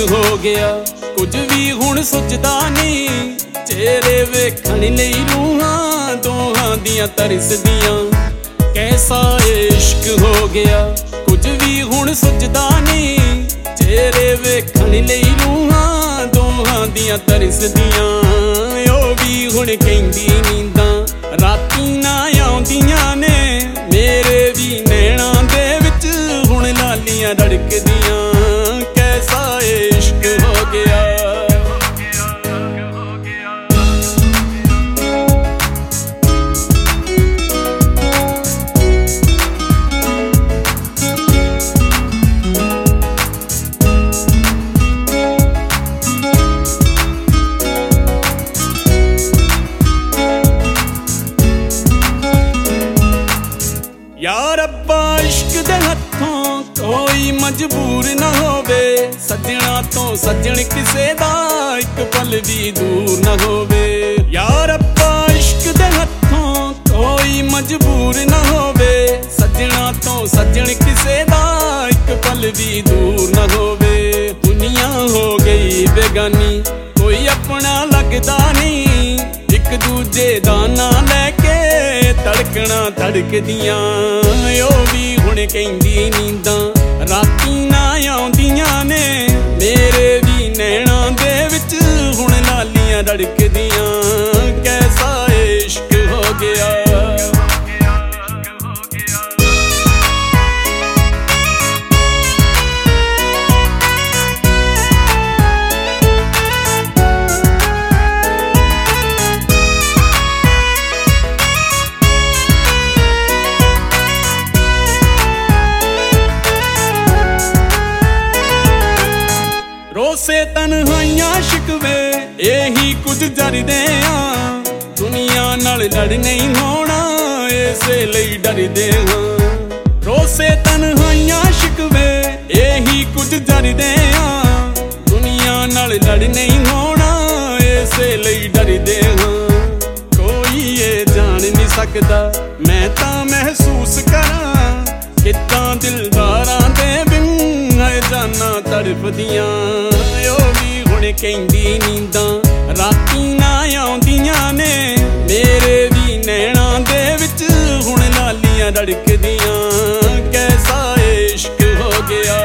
हो गया कुछ भी हुण सुझदा नहीं चेहरे वेखण लई रूहां दोहां दियां तरसदियां कैसा इश्क हो गया कुछ भी हुण सुझदा नहीं चेहरे वेखण लई रूहां दोहां दियां तरसदियां ओ भी हुण कहंदी नींदां राती ना आउंदियां ने मेरे भी नैणां दे विच हुण लालियां रड़कदियां कैसा इश्क हो गया यार अब्बा इश्क दे हथों कोई मजबूर ना होवे सजना तो सजन किसे दा एक पल भी दूर ना होवे यार अब्बा इश्क दे हथों कोई मजबूर ना होवे सजना तो सजन किसे दा एक पल भी दूर ना होवे दुनिया हो गई बेगानी कोई अपना लगदा नहीं एक दूजे दा नां लैके धड़कना धड़कदियां ओ भी हुण कहंदी नींदां राती ना आउंदियां ने मेरे भी नैणां दे विच हुण लालियां रड़कदियां कैसा इश्क हो गया रोसे तन्हाइयां शिकवे यही कुछ जरदे हां दुनिया नाल लड़ नहीं होना इसे लई डरदे हां रोसे तन्हाइयां शिकवे यही कुछ जरदे हां दुनिया नाल लड़ नहीं होना इसे लई डरदे हां कोई ये जान नहीं सकदा मैं तां महसूस करां कितां दिलदारां दे बिन जाना तड़फदियां ओ भी हुण कहंदी नींदां राती ना आउंदियां ने मेरे भी नैणां दे विच हुण लालियां रड़कदियां कैसा इश्क हो गया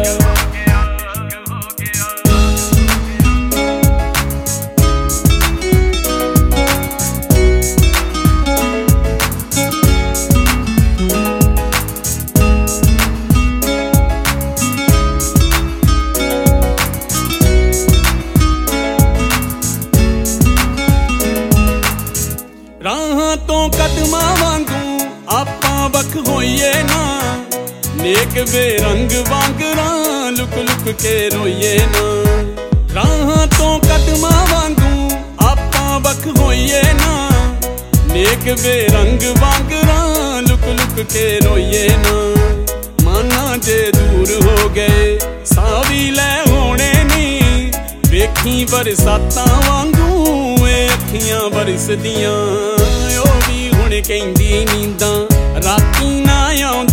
राहां तो कदमां वांगू आपां वख होइए ना नेक बेरंग वांगरां लुक लुक के रोइए ना राहां तो कदमां वांगू आपां वख होइए ना नेक बेरंग वांगरां लुक लुक के रोइए ना माना जे दूर हो गए साह भी लै होने नहीं वेखी बरसातां वांगू अखियां बरसदियां ओ भी हुण कहंदी नींदां राती ना आउंदियां